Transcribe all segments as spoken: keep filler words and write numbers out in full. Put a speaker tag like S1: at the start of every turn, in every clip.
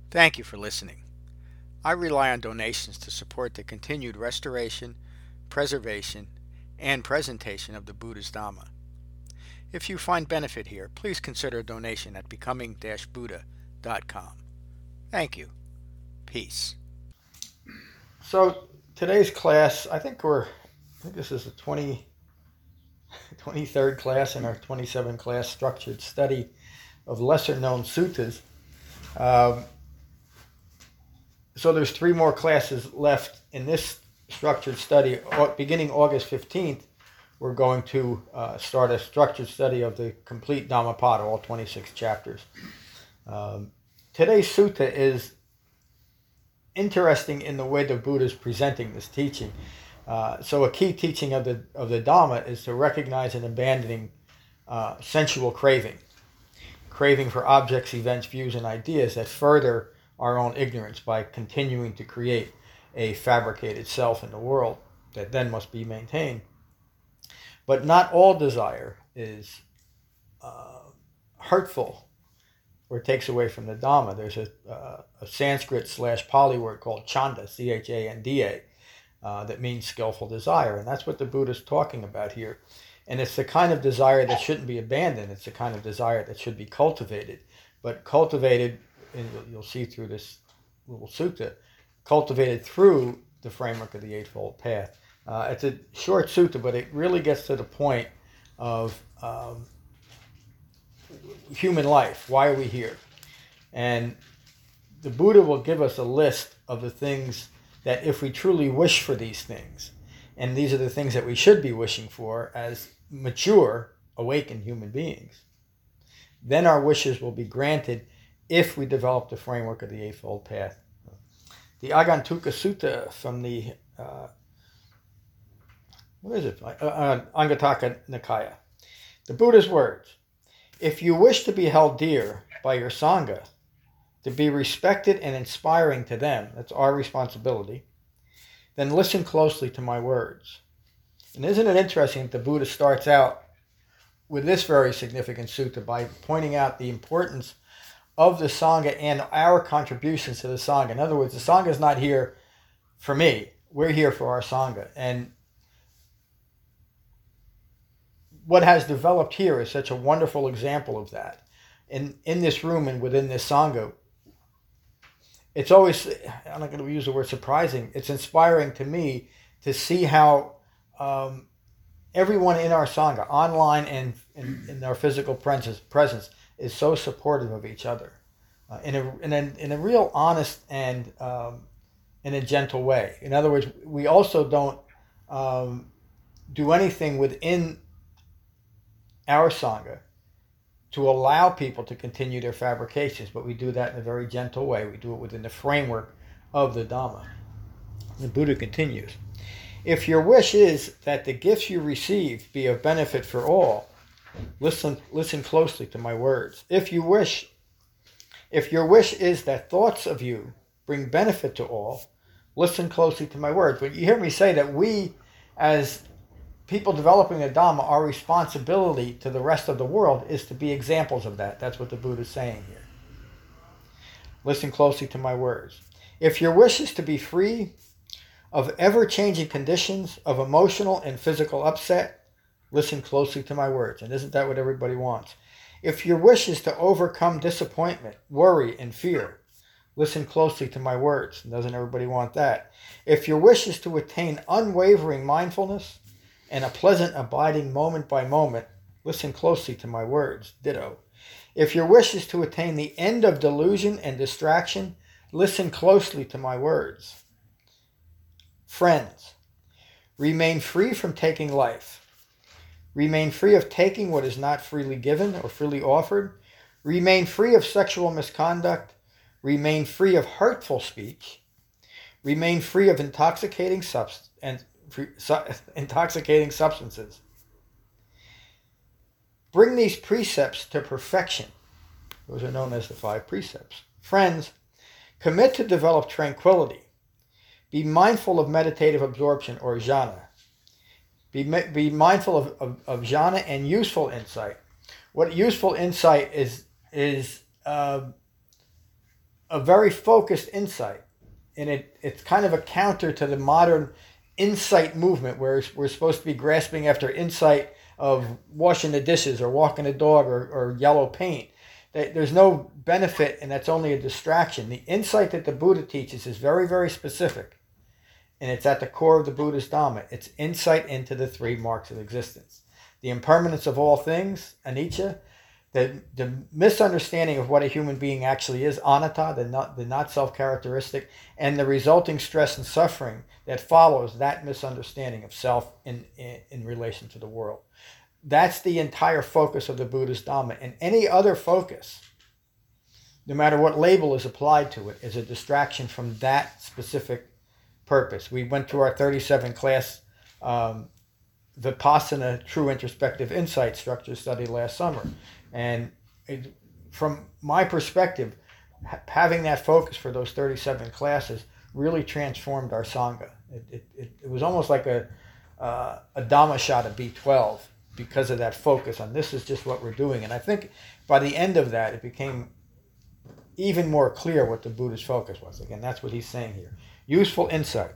S1: Thank you for listening. I rely on donations to support the continued restoration, preservation, and presentation of the Buddha's Dhamma. If you find benefit here, please consider a donation at becoming buddha dot com. Thank you. Peace. So today's class, I think we're, I think this is the twenty, twenty-third class in our twenty-seven class structured study of lesser known suttas. Um, so there's three more classes left in this structured study. Beginning August fifteenth, we're going to uh, start a structured study of the complete Dhammapada, all twenty-six chapters. Um, today's sutta is interesting in the way the Buddha is presenting this teaching. Uh, so a key teaching of the of the Dhamma is to recognize and abandoning uh, sensual craving, craving for objects, events, views, and ideas that further our own ignorance by continuing to create a fabricated self in the world that then must be maintained. But not all desire is uh, hurtful or takes away from the Dhamma. There's a, uh, a Sanskrit slash Pali word called chanda, C H A N D A, uh, that means skillful desire. And that's what the Buddha is talking about here. And it's the kind of desire that shouldn't be abandoned. It's the kind of desire that should be cultivated. But cultivated, and you'll, you'll see through this little sutta, cultivated through the framework of the Eightfold Path. Uh, it's a short sutta, but it really gets to the point of um, human life. Why are we here? And the Buddha will give us a list of the things that if we truly wish for these things, and these are the things that we should be wishing for as mature, awakened human beings, then our wishes will be granted if we develop the framework of the Eightfold Path. The Agantuka Sutta from the, uh, what is it? Uh, uh, Anguttaka Nikaya. The Buddha's words: if you wish to be held dear by your Sangha, to be respected and inspiring to them, that's our responsibility, then listen closely to my words. And isn't it interesting that the Buddha starts out with this very significant sutta by pointing out the importance of the Sangha and our contributions to the Sangha. In other words, the Sangha is not here for me. We're here for our Sangha. And what has developed here is such a wonderful example of that. In, in this room and within this Sangha, it's always, I'm not going to use the word surprising, it's inspiring to me to see how um, everyone in our Sangha, online and in, in our physical presence, presence, is so supportive of each other uh, in, a, in, a, in a real honest and um, in a gentle way. In other words, we also don't um, do anything within our Sangha to allow people to continue their fabrications, but we do that in a very gentle way. We do it within the framework of the Dhamma. The Buddha continues, if your wish is that the gifts you receive be of benefit for all, listen listen closely to my words. If you wish, if your wish is that thoughts of you bring benefit to all, listen closely to my words. But you hear me say that we, as people developing the Dhamma, our responsibility to the rest of the world is to be examples of that. That's what the Buddha is saying here. Listen closely to my words. If your wish is to be free of ever-changing conditions of emotional and physical upset, listen closely to my words. And isn't that what everybody wants? If your wish is to overcome disappointment, worry, and fear, listen closely to my words. And doesn't everybody want that? If your wish is to attain unwavering mindfulness and a pleasant abiding moment by moment, listen closely to my words. Ditto. If your wish is to attain the end of delusion and distraction, listen closely to my words. Friends, remain free from taking life. Remain free of taking what is not freely given or freely offered. Remain free of sexual misconduct. Remain free of hurtful speech. Remain free of intoxicating substance and su- intoxicating substances. Bring these precepts to perfection. Those are known as the five precepts. Friends, commit to develop tranquility. Be mindful of meditative absorption or jhana. Be, be mindful of, of, of jhana and useful insight. What useful insight is, is uh, a very focused insight. And it, it's kind of a counter to the modern insight movement where we're supposed to be grasping after insight of washing the dishes or walking a dog or, or yellow paint. There's no benefit, and that's only a distraction. The insight that the Buddha teaches is very, very specific, and it's at the core of the Buddha's Dhamma. It's insight into the three marks of existence. The impermanence of all things, anicca, the, the misunderstanding of what a human being actually is, anatta, the not, the not self-characteristic, and the resulting stress and suffering that follows that misunderstanding of self in, in, in relation to the world. That's the entire focus of the Buddha's Dhamma. And any other focus, no matter what label is applied to it, is a distraction from that specific purpose. We went through our thirty-seven class um, Vipassana True Introspective Insight Structure study last summer. And it, from my perspective, ha- having that focus for those thirty-seven classes really transformed our Sangha. It, it, it, it was almost like a, uh, a Dhamma shot of B twelve. Because of that focus on this is just what we're doing. And I think by the end of that, it became even more clear what the Buddha's focus was. Again, that's what he's saying here. Useful insight.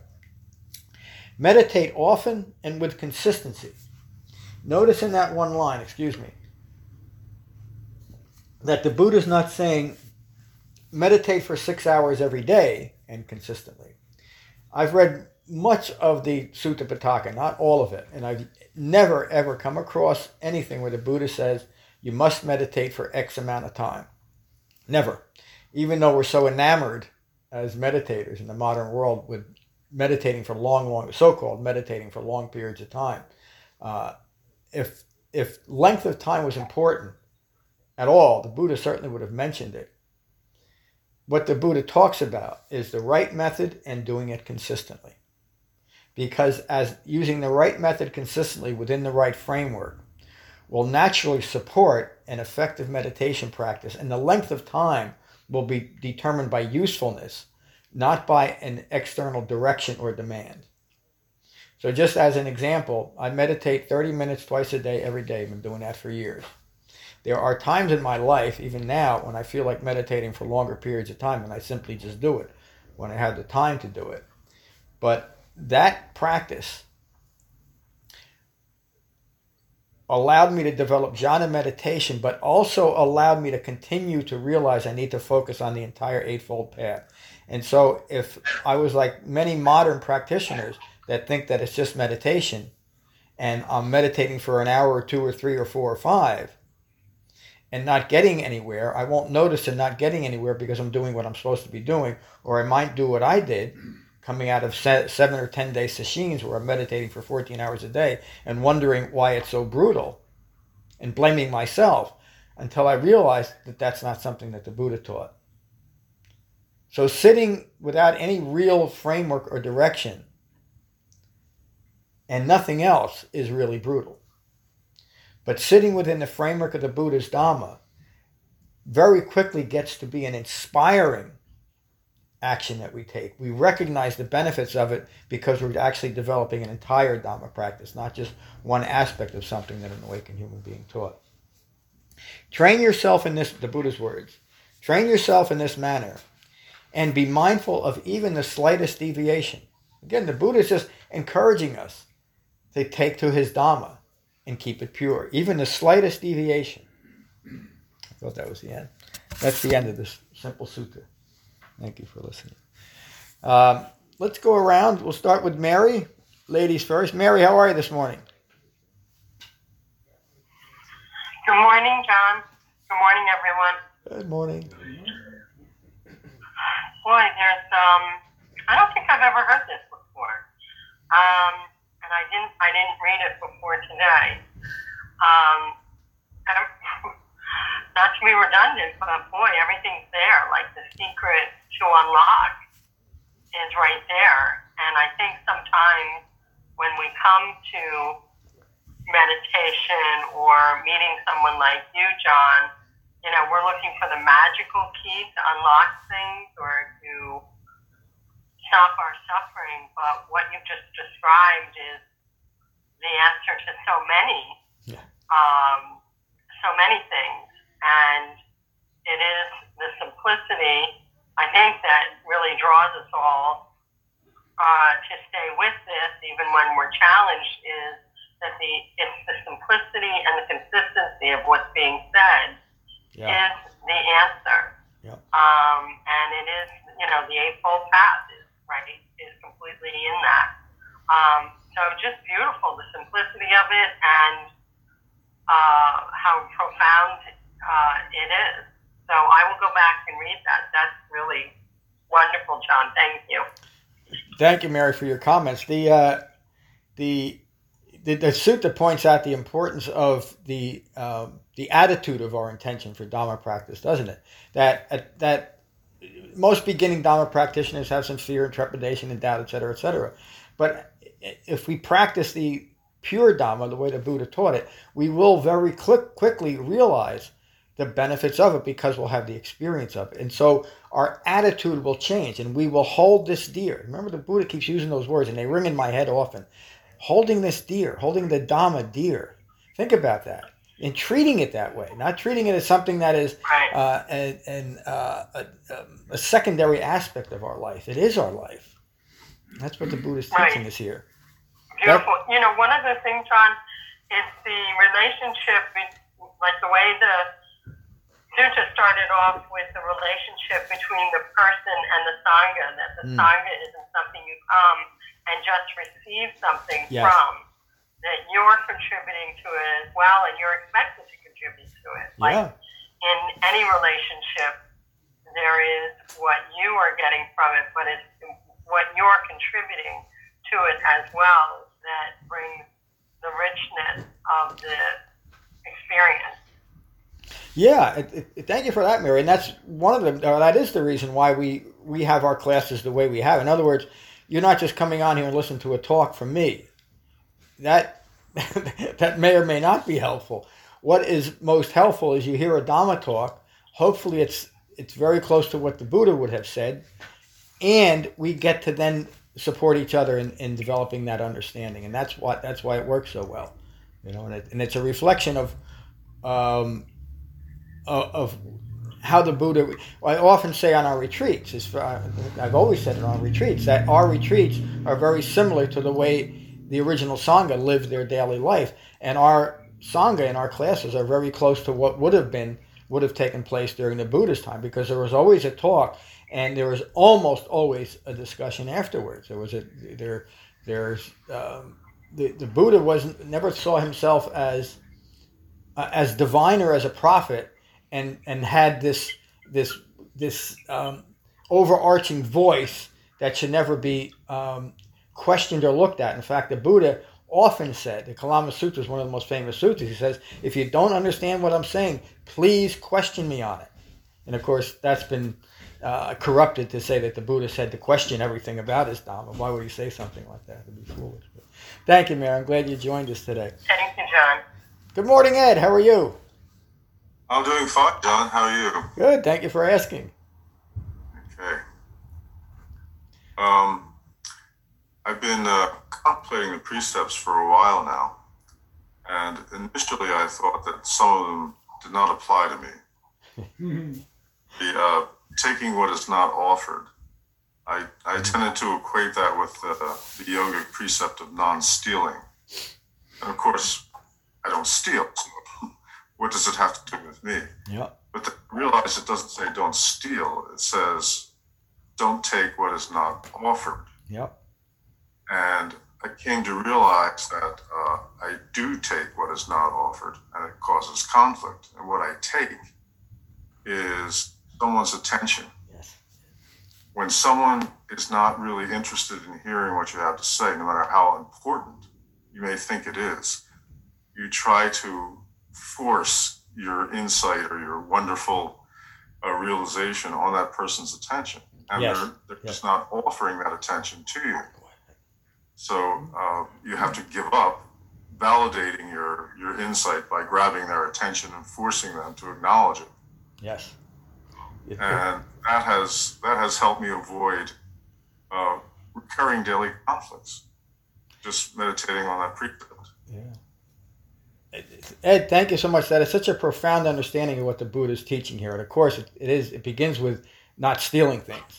S1: Meditate often and with consistency. Notice in that one line, excuse me, that the Buddha's not saying meditate for six hours every day and consistently. I've read much of the Sutta Pitaka, not all of it, and I've never ever come across anything where the Buddha says you must meditate for X amount of time. Never. Even though we're so enamored as meditators in the modern world with meditating for long, long, so-called meditating for long periods of time. Uh, if if length of time was important at all, the Buddha certainly would have mentioned it. What the Buddha talks about is the right method and doing it consistently. Because as using the right method consistently within the right framework will naturally support an effective meditation practice, and the length of time will be determined by usefulness, not by an external direction or demand. So just as an example, I meditate thirty minutes twice a day, every day. I've been doing that for years. There are times in my life, even now, when I feel like meditating for longer periods of time, and I simply just do it when I have the time to do it. But that practice allowed me to develop jhana meditation, but also allowed me to continue to realize I need to focus on the entire Eightfold Path. And so if I was like many modern practitioners that think that it's just meditation, and I'm meditating for an hour or two or three or four or five, and not getting anywhere, I won't notice and not getting anywhere because I'm doing what I'm supposed to be doing, or I might do what I did, coming out of seven or ten day sessions where I'm meditating for fourteen hours a day and wondering why it's so brutal and blaming myself until I realized that that's not something that the Buddha taught. So sitting without any real framework or direction and nothing else is really brutal. But sitting within the framework of the Buddha's Dhamma very quickly gets to be an inspiring action that we take. We recognize the benefits of it because we're actually developing an entire Dhamma practice, not just one aspect of something that an awakened human being taught. Train yourself in this, the Buddha's words, train yourself in this manner and be mindful of even the slightest deviation. Again, the Buddha is just encouraging us to take to his Dhamma and keep it pure, even the slightest deviation. I thought that was the end. That's the end of this simple sutta. Thank you for listening. Um, let's go around. We'll start with Mary. Ladies first. Mary, how are you this morning?
S2: Good morning, John. Good morning, everyone.
S1: Good morning.
S2: Boy, there's um, I don't think I've ever heard this before, um, and I didn't. I didn't read it before today. Um, and I'm, not to be redundant, but boy, everything's there. Like the secret to unlock is right there. And I think sometimes when we come to meditation or meeting someone like you, John, you know, we're looking for the magical key to unlock things or to stop our suffering. But what you've just described is the answer to so many,
S1: yeah.
S2: um, so many things. And it is the simplicity, I draws us all uh, to stay with this, even when we're challenged, is that the it's the simplicity and the consistency of what's being said
S1: yeah.
S2: is the answer.
S1: Yep.
S2: Um, and it is, you know, the Eightfold Path is right is completely in that. Um, so just beautiful, the simplicity of it, and uh, how profound uh, it is. So I will go back and read that. That's really wonderful, John. Thank you.
S1: Thank you, Mary, for your comments. The uh, the, the the sutta points out the importance of the uh, the attitude of our intention for Dhamma practice, doesn't it? That uh, that most beginning Dhamma practitioners have some fear and trepidation and doubt, et cetera, et cetera. But if we practice the pure Dhamma the way the Buddha taught it, we will very quick, quickly realize the benefits of it because we'll have the experience of it. And so our attitude will change and we will hold this dear. Remember, the Buddha keeps using those words and they ring in my head often. Holding this dear, holding the Dhamma dear. Think about that. And treating it that way, not treating it as something that is uh, an, an, uh, a, a secondary aspect of our life. It is our life. That's what the Buddha's teaching
S2: right.
S1: us here.
S2: Beautiful. That, you know, one of the things, John, is the relationship, like the way the Sutta started off with the relationship between the person and the Sangha, that the mm. Sangha isn't something you come and just receive something yes. from, that you're contributing to it as well, and you're expected to contribute to it. Like
S1: yeah.
S2: in any relationship, there is what you are getting from it, but it's what you're contributing to it as well that brings the richness of the experience.
S1: Yeah, it, it, thank you for that, Mary. And that's one of the, or that is the reason why we, we have our classes the way we have. In other words, you're not just coming on here and listening to a talk from me. That that may or may not be helpful. What is most helpful is you hear a Dhamma talk. Hopefully it's it's very close to what the Buddha would have said. And we get to then support each other in, in developing that understanding. And that's what that's why it works so well. You know, and, it, and it's a reflection of um, of how the Buddha, I often say on our retreats, is for, I've always said it on retreats, that our retreats are very similar to the way the original Sangha lived their daily life. And our Sangha in our classes are very close to what would have been, would have taken place during the Buddha's time, because there was always a talk and there was almost always a discussion afterwards. There was a, there, there's, um, the, the Buddha wasn't, never saw himself as, uh, as divine or as a prophet, and and had this this this um, overarching voice that should never be um, questioned or looked at. In fact, the Buddha often said, the Kalama Sutta is one of the most famous suttas, he says, if you don't understand what I'm saying, please question me on it. And of course, that's been uh, corrupted to say that the Buddha said to question everything about his Dhamma. Why would he say something like that? It'd be foolish. But thank you, Mary. I'm glad you joined us today.
S2: Thank you, John.
S1: Good morning, Ed. How are you?
S3: I'm doing fine, John. How are you?
S1: Good. Thank you for asking.
S3: Okay. Um, I've been uh, contemplating the precepts for a while now, and initially I thought that some of them did not apply to me. the uh, taking what is not offered. I, I tended to equate that with uh, the yogic precept of non-stealing. And of course, I don't steal. What does it have to do with me?
S1: Yeah.
S3: But the, realize it doesn't say don't steal. It says don't take what is not offered.
S1: Yep.
S3: And I came to realize that uh, I do take what is not offered, and it causes conflict. And what I take is someone's attention.
S1: Yes.
S3: When someone is not really interested in hearing what you have to say, no matter how important you may think it is, you try to force your insight or your wonderful uh, realization on that person's attention. And
S1: yes.
S3: they're, they're
S1: yes.
S3: just not offering that attention to you. So uh, you have to give up validating your, your insight by grabbing their attention and forcing them to acknowledge it.
S1: Yes.
S3: And that has that has helped me avoid uh, recurring daily conflicts, just meditating on that precept.
S1: Yeah. Ed, thank you so much. That is such a profound understanding of what the Buddha is teaching here. And of course, it, it is. It begins with not stealing things.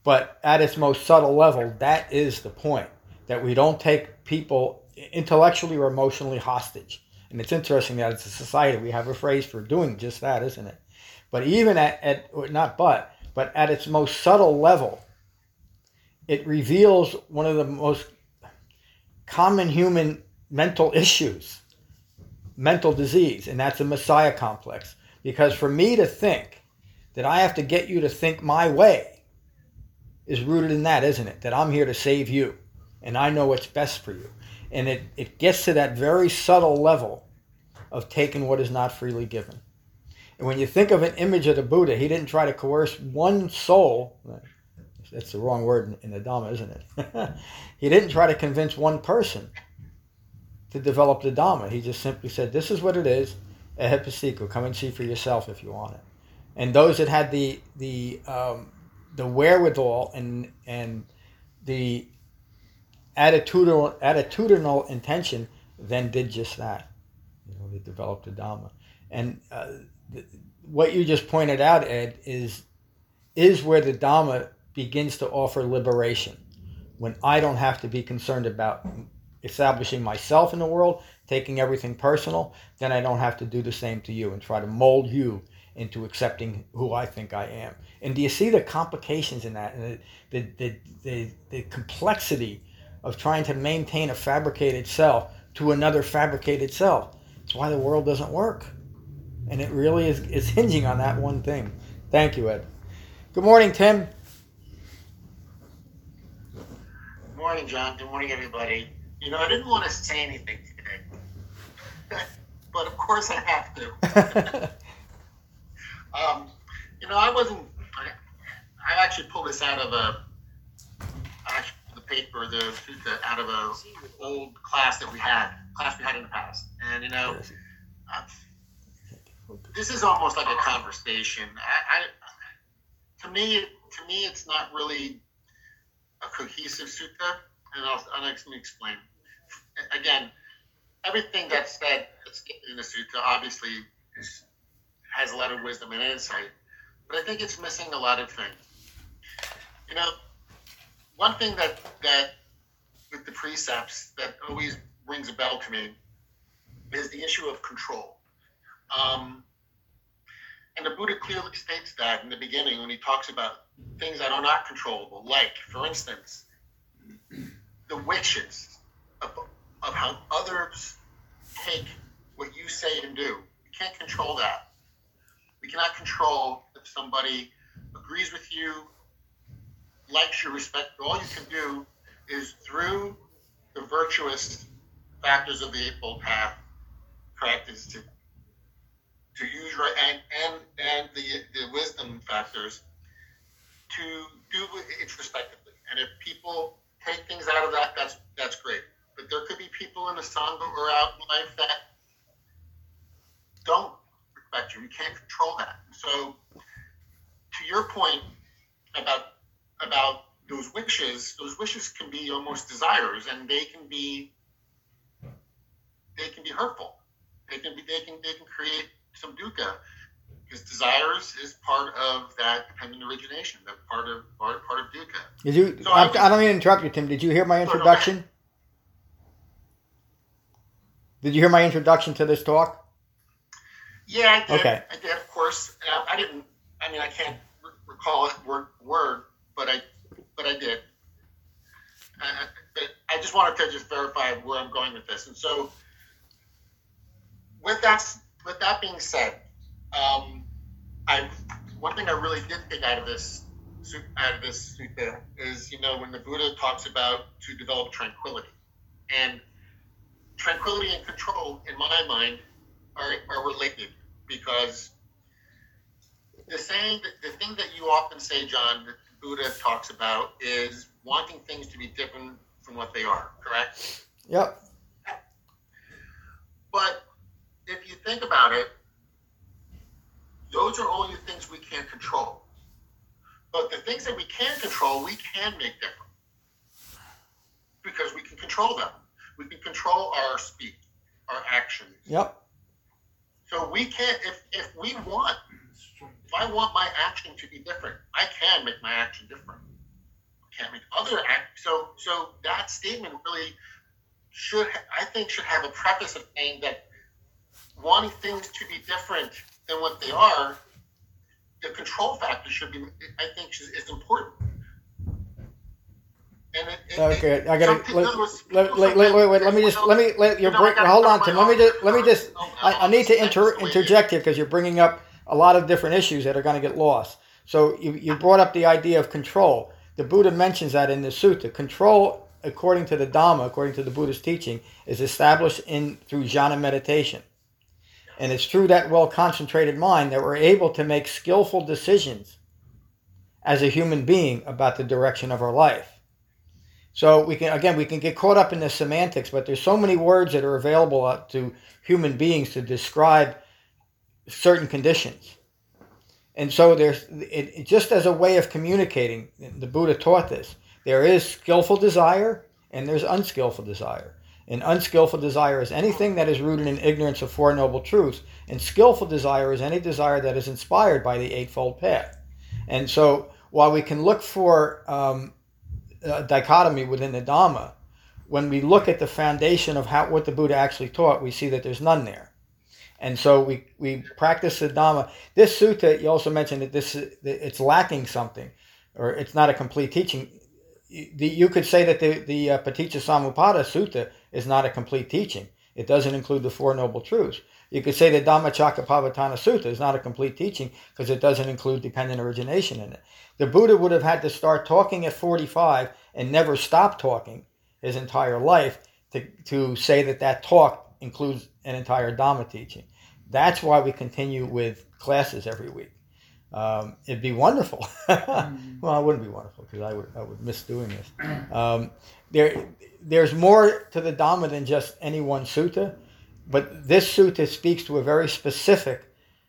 S1: But at its most subtle level, that is the point, that we don't take people intellectually or emotionally hostage. And it's interesting that as a society we have a phrase for doing just that, isn't it? But even at, at not but, but at its most subtle level, it reveals one of the most common human mental issues, mental disease, and that's a Messiah complex. Because for me to think that I have to get you to think my way is rooted in that, isn't it? That I'm here to save you, and I know what's best for you. And it, it gets to that very subtle level of taking what is not freely given. And when you think of an image of the Buddha, he didn't try to coerce one soul. That's the wrong word in the Dhamma, isn't it? He didn't try to convince one person to develop the Dhamma. He just simply said, this is what it is. Ehepasiku, come and see for yourself if you want it. And those that had the the um, the wherewithal and and the attitudinal attitudinal intention then did just that. You know, they developed the Dhamma. And uh, the, what you just pointed out, Ed, is is where the Dhamma begins to offer liberation. When I don't have to be concerned about establishing myself in the world, taking everything personal, then I don't have to do the same to you and try to mold you into accepting who I think I am. And do you see the complications in that, and the the the, the, the complexity of trying to maintain a fabricated self to another fabricated self? It's why the world doesn't work. And it really is, is hinging on that one thing. Thank you, Ed. Good morning, Tim.
S4: Good morning, John. Good morning, everybody. You know, I didn't want to say anything today, but of course I have to. um, you know, I wasn't, I, I actually pulled this out of a, actually the paper, the sutta, out of a old class that we had, class we had in the past. And, you know, uh, this is almost like a conversation. I, I to me, to me, it's not really a cohesive sutta, and I'll, I'll let me explain. Again, everything that's said that's in the sutta obviously is, has a lot of wisdom and insight, but I think it's missing a lot of things. You know, one thing that that with the precepts that always rings a bell to me is the issue of control. Um, and the Buddha clearly states that in the beginning when he talks about things that are not controllable, like, for instance, the wishes of, of how others take what you say and do. We can't control that. We cannot control if somebody agrees with you, likes you, respect. All you can do is through the virtuous factors of the Eightfold Path practice to to use right and and, and the the wisdom factors to do it introspectively. And if people take things out of that, that's that's great. But there could be people in the Sangha or out in life that don't respect you. You can't control that. So to your point about about those wishes, those wishes can be almost desires, and they can be they can be hurtful. They can be they can they can create some dukkha, because desires is part of that dependent origination. That's part of part, part of dukkha.
S1: Did you?
S4: So
S1: I,
S4: I, think,
S1: I don't mean to interrupt you, Tim. Did you hear my introduction?
S4: Okay.
S1: Did you hear my introduction to this talk?
S4: Yeah, I did.
S1: Okay.
S4: I did, of course. Uh, I didn't. I mean, I can't re- recall it word for word, but I, but I did. Uh, but I just wanted to just verify where I'm going with this. And so, with that, with that being said, um, I one thing I really did take out of this out of this sutta is, you know, when the Buddha talks about to develop tranquility, and tranquility and control, in my mind, are are related, because the saying that the thing that you often say, John, that the Buddha talks about is wanting things to be different from what they are. Correct?
S1: Yep.
S4: But if you think about it, those are only the things we can't control. But the things that we can control, we can make different, because we can control them. We can control our speech, our actions.
S1: Yep.
S4: So we can't, if, if we want, if I want my action to be different, I can make my action different. can't make other act. So, so that statement really should, I think, should have a preface of saying that wanting things to be different than what they are, the control factor should be, I think, is, is important. And it, it,
S1: Okay,
S4: it,
S1: I gotta
S4: some-
S1: let,
S4: in other words,
S1: let,
S4: people
S1: let, wait, wait, wait, let me
S4: sometimes-
S1: just let me let your
S4: You know, I
S1: break.
S4: gotta
S1: Hold
S4: start
S1: on,
S4: my
S1: Tim. Let me
S4: own-
S1: just let me just.
S4: Oh,
S1: I, I need to
S4: that's
S1: inter,
S4: the way it
S1: interject
S4: is.
S1: here because you're bringing up a lot of different issues that are going to get lost. So you you brought up the idea of control. The Buddha mentions that in the sutta. Control, according to the Dhamma, according to the Buddha's teaching, is established in through jhana meditation. And it's through that well-concentrated mind that we're able to make skillful decisions as a human being about the direction of our life. So we can, again, we can get caught up in the semantics, but there's so many words that are available to human beings to describe certain conditions. And so there's, it, it, just as a way of communicating, the Buddha taught this, there is skillful desire and there's unskillful desire. And unskillful desire is anything that is rooted in ignorance of Four Noble Truths. And skillful desire is any desire that is inspired by the Eightfold Path. And so while we can look for um, a dichotomy within the Dhamma, when we look at the foundation of how what the Buddha actually taught, we see that there's none there. And so we, we practice the Dhamma. This sutta, you also mentioned that this it's lacking something, or it's not a complete teaching. You could say that the, the uh, Paticca Samuppada Sutta is not a complete teaching. It doesn't include the Four Noble Truths. You could say the Dhammacakkappavattana Sutta is not a complete teaching because it doesn't include dependent origination in it. The Buddha would have had to start talking at forty-five and never stop talking his entire life to, to say that that talk includes an entire Dhamma teaching. That's why we continue with classes every week. Um, it'd be wonderful. Well, it wouldn't be wonderful because I would I would miss doing this. Um, there, there's more to the Dhamma than just any one sutta, but this sutta speaks to a very specific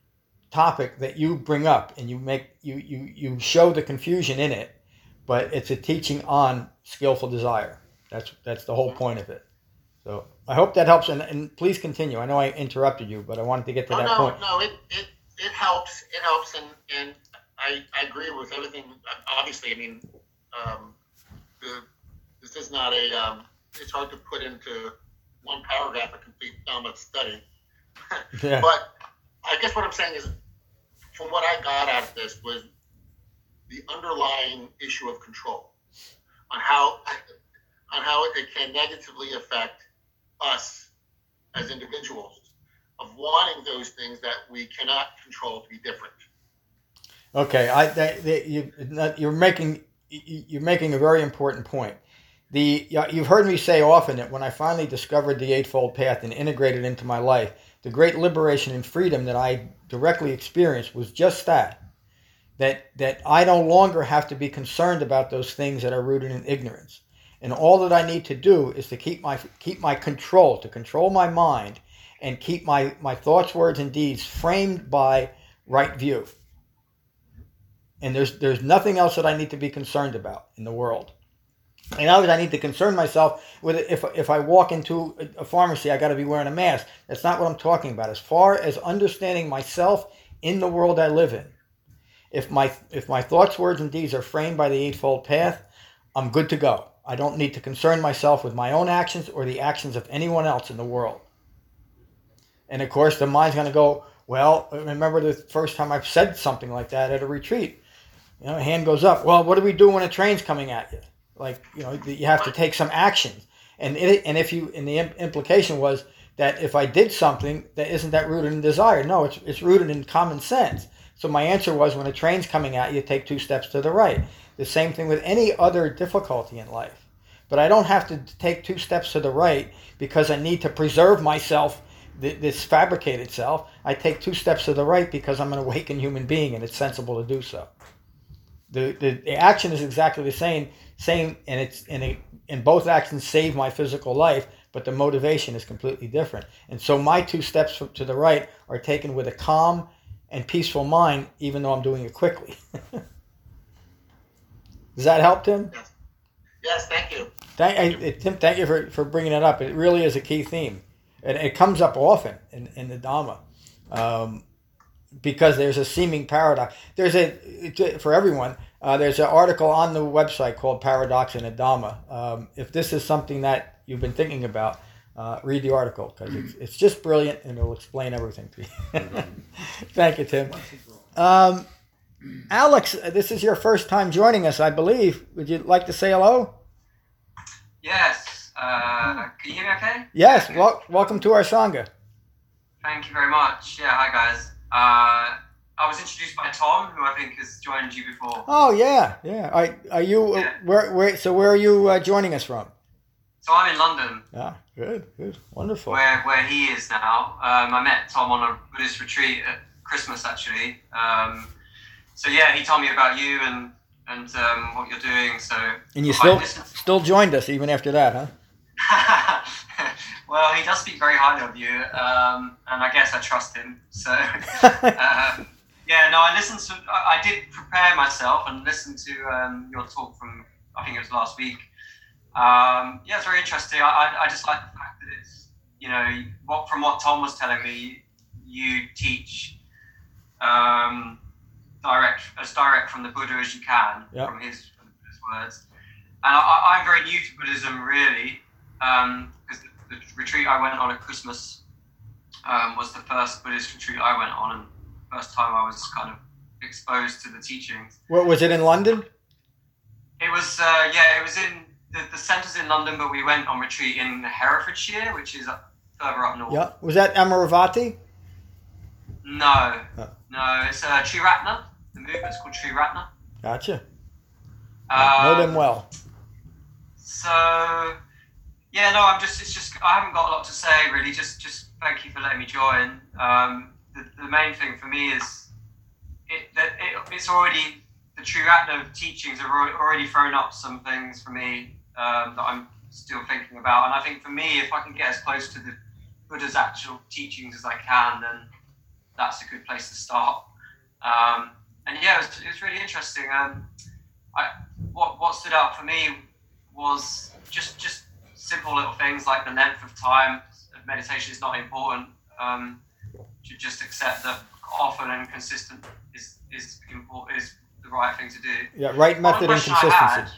S1: topic that you bring up, and you make you you you show the confusion in it, but it's a teaching on skillful desire. That's that's the whole point of it. So I hope that helps, and, and please continue. I know I interrupted you, but I wanted to get to
S4: Oh,
S1: that
S4: no,
S1: point.
S4: no, it, it, it helps. It helps, and, and I, I agree with everything. Obviously, I mean, um, the, this is not a. Um, it's hard to put into one paragraph a complete Dhamma study.
S1: Yeah.
S4: But I guess what I'm saying is, from what I got out of this was the underlying issue of control, on how on how it can negatively affect us as individuals, of wanting those things that we cannot control to be different.
S1: Okay, I that, that you you're making you're making a very important point. The you've heard me say often that when I finally discovered the Eightfold Path and integrated it into my life, the great liberation and freedom that I directly experienced was just that. That that I no longer have to be concerned about those things that are rooted in ignorance. And all that I need to do is to keep my keep my control, to control my mind, and keep my, my thoughts, words, and deeds framed by right view. And there's there's nothing else that I need to be concerned about in the world. And always I need to concern myself with if if I walk into a pharmacy, I got to be wearing a mask. That's not what I'm talking about. As far as understanding myself in the world I live in, if my if my thoughts, words, and deeds are framed by the Eightfold Path, I'm good to go. I don't need to concern myself with my own actions or the actions of anyone else in the world. And of course, the mind's going to go, well, remember the first time I've said something like that at a retreat. You know, a hand goes up. Well, what do we do when a train's coming at you? Like, you know, you have to take some action. And it, and if you, and the implication was that if I did something, that isn't that rooted in desire? No, it's it's rooted in common sense. So my answer was, when a train's coming at you, take two steps to the right. The same thing with any other difficulty in life. But I don't have to take two steps to the right because I need to preserve myself, this fabricated self. I take two steps to the right because I'm an awakened human being and it's sensible to do so. The the, the action is exactly the same, same, and it's and it, and both actions save my physical life, but the motivation is completely different. And so my two steps to the right are taken with a calm and peaceful mind, even though I'm doing it quickly. Does that help, Tim?
S4: Yes, yes, thank you.
S1: Thank, I, Tim, thank you for, for bringing it up. It really is a key theme. And it comes up often in, in the Dhamma. Um, because there's a seeming paradox. There's a, for everyone, uh, there's an article on the website called Paradox in the Dhamma. Um, if this is something that you've been thinking about, uh, read the article, because it's, it's just brilliant and it'll explain everything to you. Thank you, Tim. Um, Alex, this is your first time joining us, I believe. Would you like to say hello?
S5: Yes. Uh, can you hear me okay?
S1: Yes. Wel- welcome to our Sangha.
S5: Thank you very much. Yeah, hi guys. Uh, I was introduced by Tom, who I think has joined you before.
S1: Oh yeah, yeah. Are, are you
S5: Yeah.
S1: uh, where? Where? So where are you uh, joining us from?
S5: So I'm in London,
S1: Yeah, good, good, wonderful.
S5: where where he is now. Um, I met Tom on a Buddhist retreat at Christmas, actually. Um, so yeah, he told me about you and and um, what you're doing. So
S1: And you
S5: I
S1: still
S5: listened-
S1: still joined us even after that, huh?
S5: Well, he does speak very highly of you, um, and I guess I trust him. So, um, yeah, no, I listened to, I, I did prepare myself and listened to um, your talk from, I think it was last week. Um, yeah, it's very interesting. I, I, I just like the fact that it's, you know, what from what Tom was telling me, you teach um, direct as direct from the Buddha as you can,
S1: Yep.
S5: from his, from his words. And I, I, I'm very new to Buddhism, really. Because um, the, the retreat I went on at Christmas um, was the first Buddhist retreat I went on, and first time I was kind of exposed to the teachings.
S1: What was it in London?
S5: It was, uh, yeah, it was in the, the centre's in London, but we went on retreat in Herefordshire, which is up, further up north.
S1: Yeah. Was that Amaravati?
S5: No,
S1: Oh.
S5: no, it's uh, Triratna. The movement's called Triratna.
S1: Gotcha.
S5: Um,
S1: know them well.
S5: So, yeah, no, I'm just, it's just, I haven't got a lot to say really. Just, just thank you for letting me join. Um, the, the main thing for me is it that it, it's already, the Triratna teachings have alre- already thrown up some things for me um, that I'm still thinking about. And I think for me, if I can get as close to the Buddha's actual teachings as I can, then that's a good place to start. Um, and yeah, it was, it was really interesting. Um, I, what what stood out for me was just just simple little things like the length of time. Meditation is not important. Um, to just accept that often and consistent is is important, is the right thing to do.
S1: Yeah, right method and
S5: One question
S1: consistency.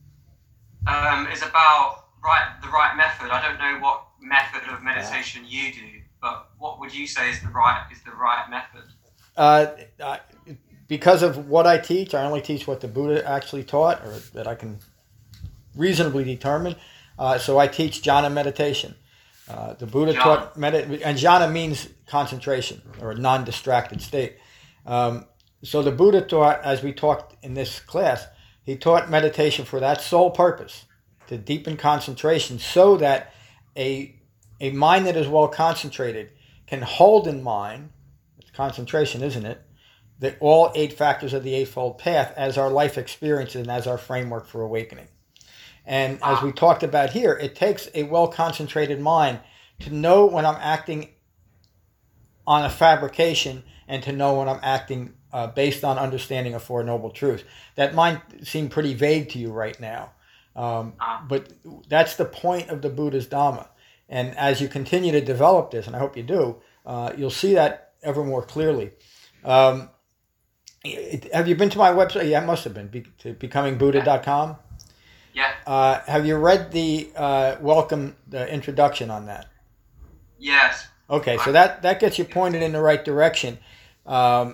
S5: I had, um, is about right the right method. I don't know what method of meditation you do, but what would you say is the right is the right method?
S1: Uh, I, because of what I teach, I only teach what the Buddha actually taught, or that I can reasonably determine. Uh, so I teach jhana meditation. Uh, the Buddha
S5: Jhana.
S1: taught med- and jhana means concentration or a non-distracted state. Um, so the Buddha taught, as we talked in this class, he taught meditation for that sole purpose, to deepen concentration, so that a a mind that is well concentrated can hold in mind, it's concentration, isn't it, that all eight factors of the Eightfold Path as our life experiences and as our framework for awakening. And as we talked about here, it takes a well-concentrated mind to know when I'm acting on a fabrication and to know when I'm acting uh, based on understanding of Four Noble Truths. That might seem pretty vague to you right now, um, but that's the point of the Buddha's Dhamma. And as you continue to develop this, and I hope you do, uh, you'll see that ever more clearly. Um, it, have you been to my website? Yeah, it must have been, be, to becoming buddha dot com.
S5: Yeah.
S1: Uh, have you read the uh, welcome, the introduction on that?
S5: Yes.
S1: Okay, so that, that gets you pointed in the right direction. Um,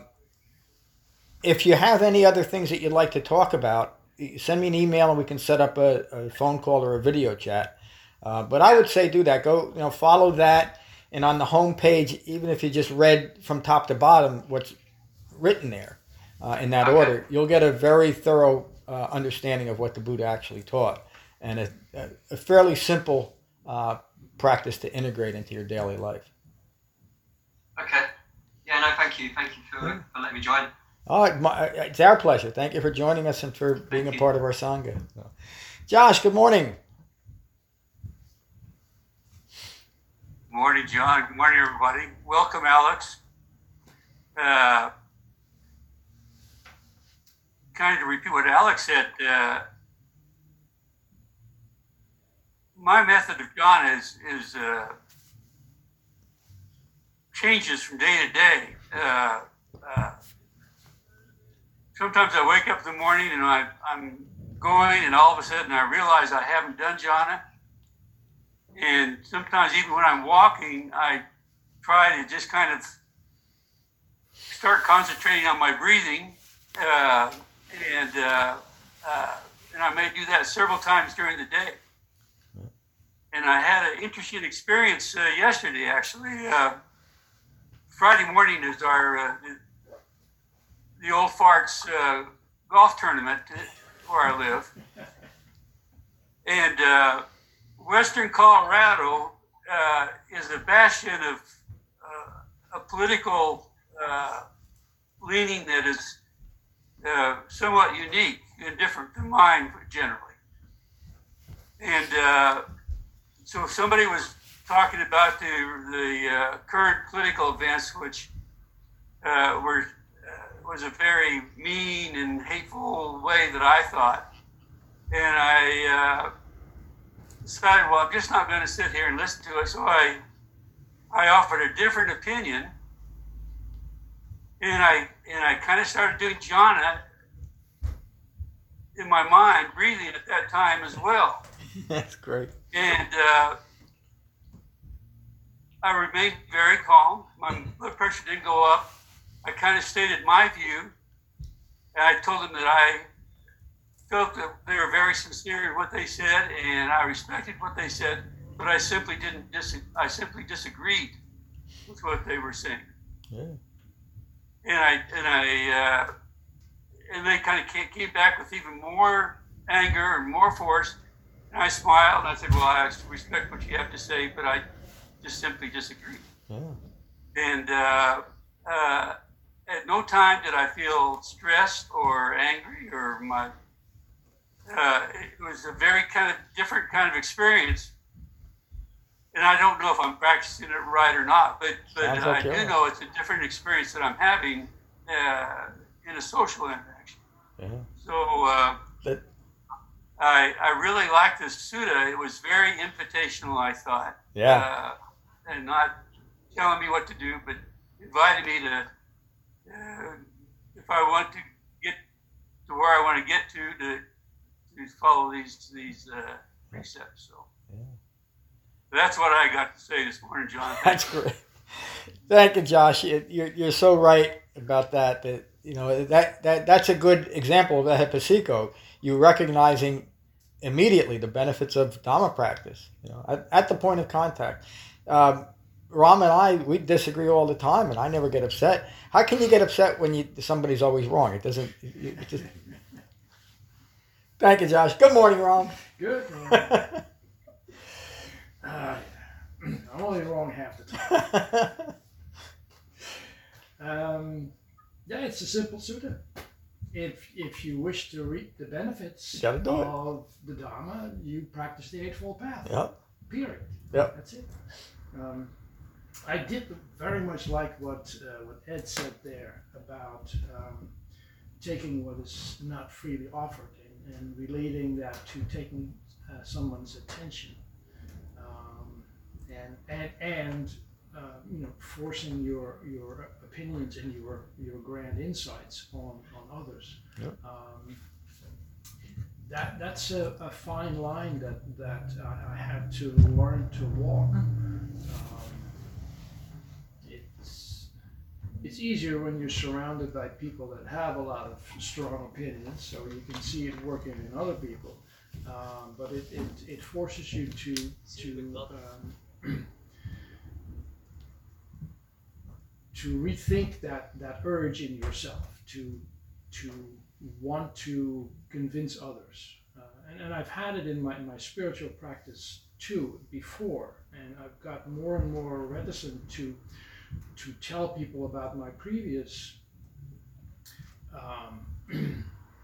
S1: if you have any other things that you'd like to talk about, send me an email and we can set up a, a phone call or a video chat. Uh, but I would say do that. Go, you know, follow that. And on the home page, even if you just read from top to bottom what's written there uh, in that
S5: Okay.
S1: order, you'll get a very thorough uh, understanding of what the Buddha actually taught. And a, a, a fairly simple uh, practice to integrate into your daily life.
S5: Okay. Yeah, no, thank you. Thank you for, for letting me join.
S1: Oh, it's our pleasure. Thank you for joining us and for being
S5: Thank
S1: a
S5: you.
S1: part of our Sangha. So, Josh, good morning.
S6: Morning, John. Good morning, everybody. Welcome, Alex. Uh, kind of to repeat what Alex said, uh, my method of jhana is, is uh, changes from day to day. Uh, uh, sometimes I wake up in the morning and I, I'm going, and all of a sudden I realize I haven't done jhana. And sometimes even when I'm walking, I try to just kind of start concentrating on my breathing, uh, and uh, uh, and I may do that several times during the day. And I had an interesting experience uh, yesterday, actually. Uh, Friday morning is our uh, the, the Old Farts uh, golf tournament where I live, and uh, Western Colorado uh, is a bastion of uh, a political uh, leaning that is uh, somewhat unique and different than mine generally. And uh, so somebody was talking about the, the uh, current political events, which uh, were uh, was a very mean and hateful way that I thought. And I uh, decided, well, I'm just not going to sit here and listen to it. So I, I offered a different opinion, and I and I kind of started doing jhana in my mind, breathing at that time as well.
S1: That's great.
S6: And uh, I remained very calm. My blood pressure didn't go up. I kind of stated my view, and I told them that I felt that they were very sincere in what they said, and I respected what they said, but I simply didn't dis- I simply disagreed with what they were saying.
S1: Yeah.
S6: And I and I uh, and they kind of came back with even more anger and more force. And I smiled and I said, "Well, I respect what you have to say, but I just simply disagree."
S1: Yeah.
S6: And uh, uh, at no time did I feel stressed or angry or my. Uh, it was a very kind of different kind of experience, and I don't know if I'm practicing it right or not, but but
S1: Sounds
S6: I
S1: like
S6: do
S1: you are.
S6: know it's a different experience that I'm having uh, in a social interaction.
S1: Yeah.
S6: So uh,
S1: That,
S6: I I really liked this sutta. It was very invitational, I thought.
S1: Yeah.
S6: Uh, and not telling me what to do, but inviting me to, uh, if I want to get to where I want to get to, to to follow these these uh, precepts. So
S1: Yeah.
S6: that's what I got to say this morning, John.
S1: That's great. Thank you, Josh. You- You're you're so right about that. That you know that that that's a good example of Ehipasiko. You recognizing immediately the benefits of Dhamma practice. You know, at, at the point of contact. Um, Ram and I, we disagree all the time, and I never get upset. How can you get upset when you somebody's always wrong? It doesn't. It, it just. Thank you, Josh. Good morning, Ram.
S7: Good. uh, I'm only wrong half the time. Um, yeah, it's a simple sutta. If if you wish to reap the benefits
S1: You gotta do it.
S7: of the Dharma, you practice the Eightfold Path.
S1: Yep.
S7: Period.
S1: Yep.
S7: That's it. Um, I did very much like what uh, what Ed said there about um, taking what is not freely offered and, and relating that to taking uh, someone's attention, um, and and and uh, you know, forcing your your opinions and your your grand insights on on others.
S1: Yep.
S7: Um, that that's a, a fine line that that I, I had to learn to walk. Um, it's it's easier when you're surrounded by people that have a lot of strong opinions, so you can see it working in other people. Um, but it, it, it forces you to to um, to rethink that, that urge in yourself to to want to convince others, uh, and, and I've had it in my, in my spiritual practice too before, and I've got more and more reticent to to tell people about my previous um,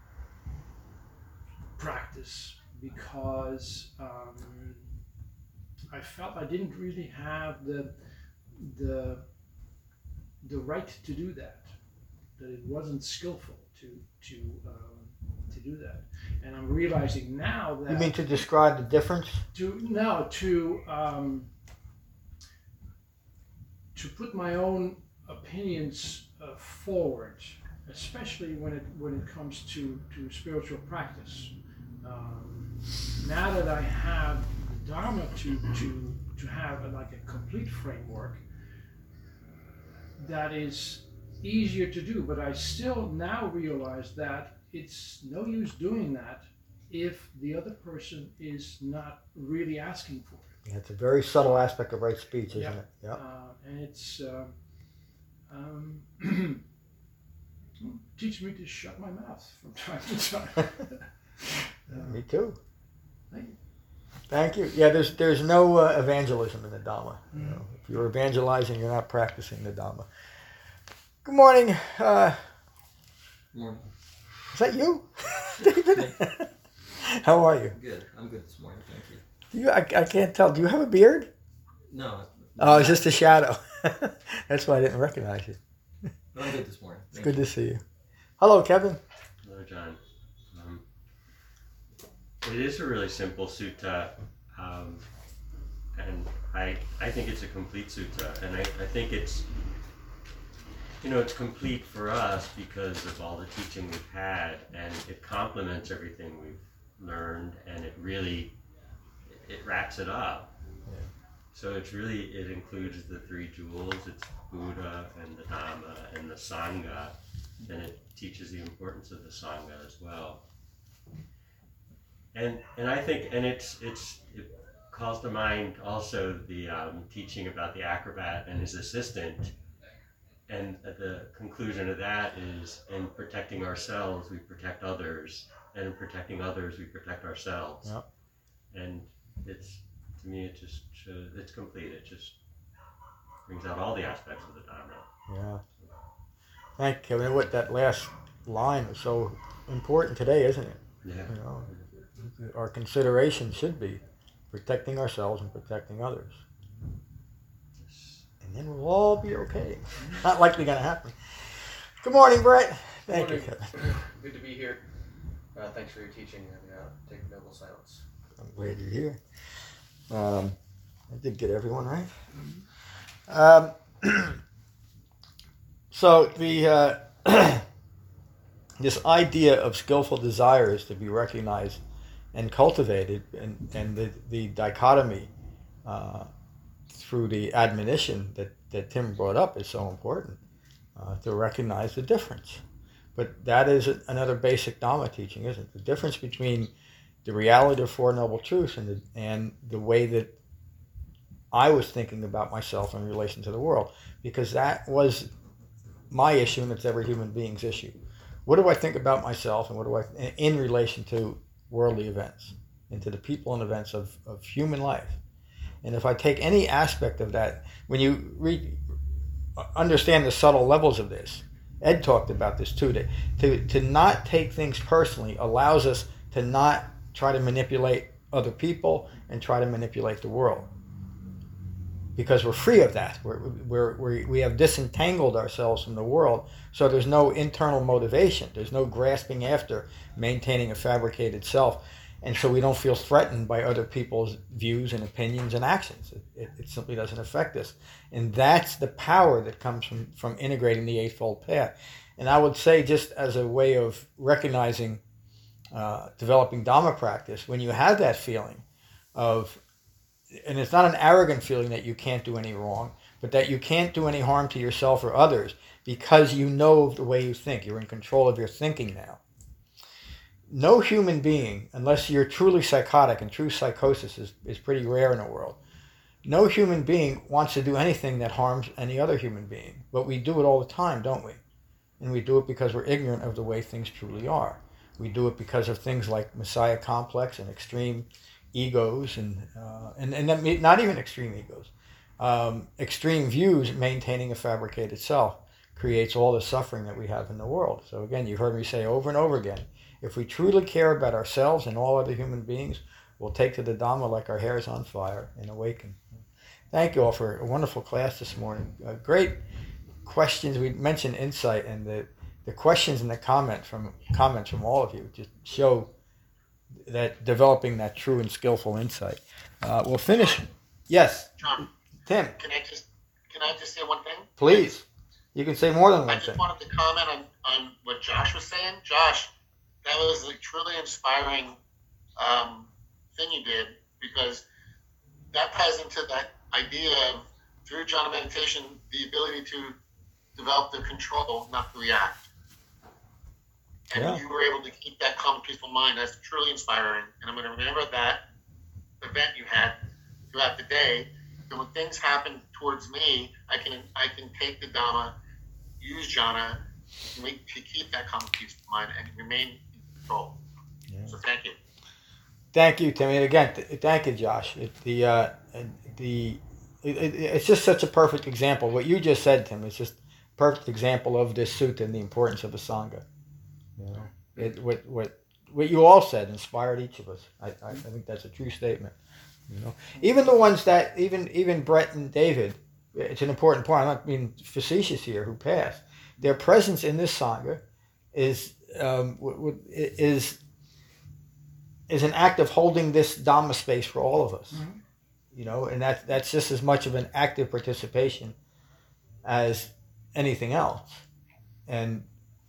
S7: practice, because um, I felt I didn't really have the the the right to do that, that it wasn't skillful to to um, to do that, and I'm realizing now that
S1: You mean to describe the difference?
S7: to no to um, to put my own opinions uh, forward, especially when it when it comes to, to spiritual practice. Um, now that I have the Dharma to to to have a, like a complete framework, that is easier to do. But I still now realize that it's no use doing that if the other person is not really asking for it.
S1: Yeah, it's a very subtle aspect of right speech, isn't
S7: Yeah.
S1: it? Yeah.
S7: Uh, and it's uh, um, teach me to shut my mouth from time to time.
S1: Yeah, me too.
S7: Thank you.
S1: Thank you. Yeah, there's there's no uh, evangelism in the Dhamma. You
S7: Mm.
S1: know, if you're evangelizing, you're not practicing the Dhamma. Good morning. Uh,
S8: Morning.
S1: is that you, David? How are you?
S8: Good. I'm good this morning. Thank you.
S1: Do you I, I can't tell. Do you have a beard?
S8: No.
S1: Oh, it's just a shadow. That's why I didn't recognize you.
S8: no, I'm good this morning.
S1: It's
S8: Thank
S1: good
S8: you.
S1: to see you. Hello, Kevin.
S9: Hello, John. Um, it is a really simple sutta, um, and I I think it's a complete sutta, and I, I think it's, you know, it's complete for us because of all the teaching we've had, and it complements everything we've learned, and it really, it wraps it up.
S1: Yeah.
S9: So it's really, it includes the three jewels, it's Buddha and the Dhamma and the Sangha, and it teaches the importance of the Sangha as well. And and I think, and it's, it's it calls to mind also the um, teaching about the acrobat and his assistant. And at the conclusion of that is, in protecting ourselves, we protect others, and in protecting others, we protect ourselves.
S1: Yep.
S9: And it's, to me, it just shows, it's complete. It just brings out all the aspects of the Dhamma.
S1: Yeah. Thank you, Kevin. What that last line is so important today, isn't it?
S9: Yeah.
S1: You know, our consideration should be protecting ourselves and protecting others. And then we'll all be okay. Not likely going to happen. Good morning, Brett. Thank
S10: Morning.
S1: you, Kevin.
S10: Good to be here. Uh, thanks for your teaching and uh, taking noble silence.
S1: I'm glad you're here. Um, I did get everyone right. Um, so the uh, this idea of skillful desire is to be recognized and cultivated, and, and the, the dichotomy uh, through the admonition that, that Tim brought up is so important, uh, to recognize the difference. But that is another basic Dhamma teaching, isn't it? The difference between the reality of Four Noble Truths and the, and the way that I was thinking about myself in relation to the world, because that was my issue, and it's every human being's issue. What do I think about myself, and what do I, in relation to worldly events, and to the people and events of, of human life? And if I take any aspect of that, when you read, understand the subtle levels of this, Ed talked about this too, to, to, to not take things personally allows us to not try to manipulate other people and try to manipulate the world. Because we're free of that. We're, we're, we're, we have disentangled ourselves from the world, so there's no internal motivation. There's no grasping after maintaining a fabricated self. And so we don't feel threatened by other people's views and opinions and actions. It, it, it simply doesn't affect us. And that's the power that comes from, from integrating the Eightfold Path. And I would say, just as a way of recognizing, uh, developing Dhamma practice, when you have that feeling of, and it's not an arrogant feeling that you can't do any wrong, but that you can't do any harm to yourself or others because you know the way you think. You're in control of your thinking now. No human being, unless you're truly psychotic, and true psychosis is, is pretty rare in the world, no human being wants to do anything that harms any other human being. But we do it all the time, don't we? And we do it because we're ignorant of the way things truly are. We do it because of things like Messiah complex and extreme egos, and uh, and, and that, not even extreme egos. Um, extreme views maintaining a fabricated self creates all the suffering that we have in the world. So again, you've heard me say over and over again, if we truly care about ourselves and all other human beings, we'll take to the Dhamma like our hair's on fire and awaken. Thank you all for a wonderful class this morning. Uh, great questions. We mentioned insight, and the, the questions and the comment from comments from all of you just show that developing that true and skillful insight. Uh, we'll finish. Yes,
S4: John,
S1: Tim,
S4: can I just can I just say one thing?
S1: please. You can say more than
S4: I
S1: one
S4: just
S1: thing.
S4: wanted to comment on, on what Josh was saying. Josh, that was a truly inspiring um, thing you did, because that ties into that idea of, through jhana meditation, the ability to develop the control, not to react. And
S1: Yeah.
S4: you were able to keep that calm, peaceful mind. That's truly inspiring. And I'm going to remember that event you had throughout the day. So when things happen towards me, I can I can take the Dhamma, use jhana, to, make, to keep that calm, peaceful mind, and remain in control.
S1: Yeah.
S4: So thank you.
S1: Thank you, Timmy. Again, th- thank you, Josh. It, the uh, the it, it, it's just such a perfect example. What you just said, Tim, is just a perfect example of this sutta and the importance of the sangha. You know, it what what what you all said inspired each of us. I, I, I think that's a true statement. You know, even the ones that even even Brett and David. It's an important point. I'm not being facetious here. Who passed? Their presence in this sangha is um, w- w- is. is an act of holding this Dhamma space for all of us. Mm-hmm. You know, and that, that's just as much of an active participation as anything else. And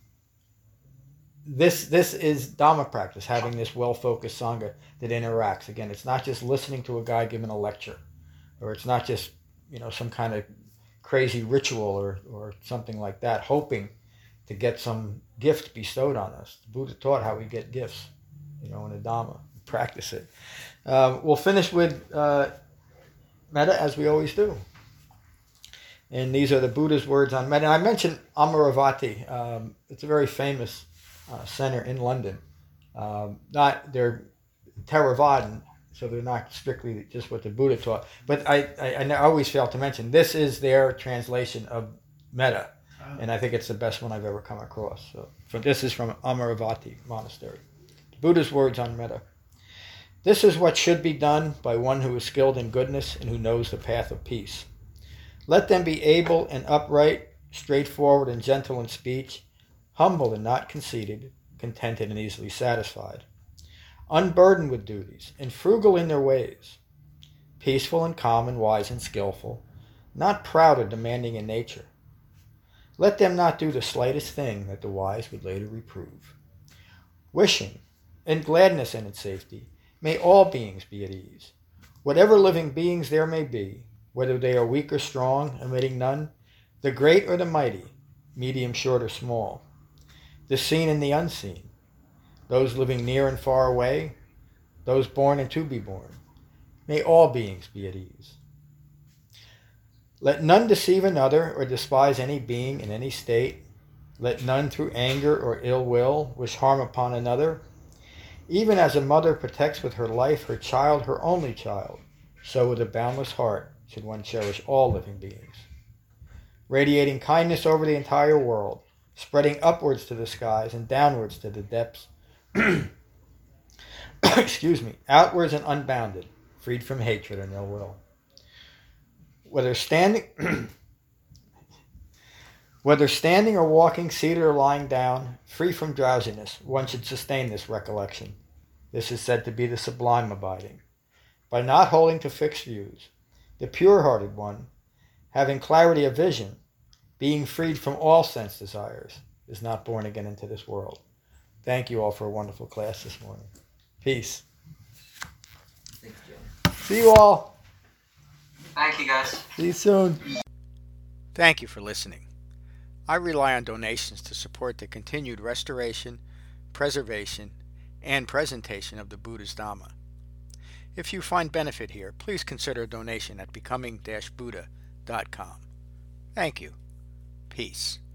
S1: this this is Dhamma practice, having this well-focused Sangha that interacts. Again, it's not just listening to a guy giving a lecture, or it's not just, you know, some kind of crazy ritual or, or something like that, hoping to get some gift bestowed on us. The Buddha taught how we get gifts. You know, in the Dhamma, practice it. Uh, we'll finish with uh, metta, as we always do. And these are the Buddha's words on metta. And I mentioned Amaravati. Um, it's a very famous uh, center in London. Um, not they're Theravadan, so they're not strictly just what the Buddha taught. But I, I, I always fail to mention this is their translation of metta, and I think it's the best one I've ever come across. So, so this is from Amaravati Monastery. Buddha's words on metta. This is what should be done by one who is skilled in goodness and who knows the path of peace. Let them be able and upright, straightforward and gentle in speech, humble and not conceited, contented and easily satisfied, unburdened with duties, and frugal in their ways, peaceful and calm and wise and skillful, not proud or demanding in nature. Let them not do the slightest thing that the wise would later reprove. Wishing, and gladness and its safety, may all beings be at ease. Whatever living beings there may be, whether they are weak or strong, omitting none, the great or the mighty, medium, short, or small, the seen and the unseen, those living near and far away, those born and to be born, may all beings be at ease. Let none deceive another or despise any being in any state. Let none through anger or ill will wish harm upon another. Even as a mother protects with her life her child, her only child, so with a boundless heart should one cherish all living beings. Radiating kindness over the entire world, spreading upwards to the skies and downwards to the depths, excuse me, outwards and unbounded, freed from hatred and ill will. Whether standing... Whether standing or walking, seated or lying down, free from drowsiness, one should sustain this recollection. This is said to be the sublime abiding. By not holding to fixed views, the pure-hearted one, having clarity of vision, being freed from all sense desires, is not born again into this world. Thank you all for a wonderful class this morning. Peace.
S8: Thanks, Joe.
S1: See you all.
S5: Thank you, guys.
S1: See you soon. Thank you for listening. I rely on donations to support the continued restoration, preservation, and presentation of the Buddha's Dhamma. If you find benefit here, please consider a donation at becoming dash buddha dot com. Thank you. Peace.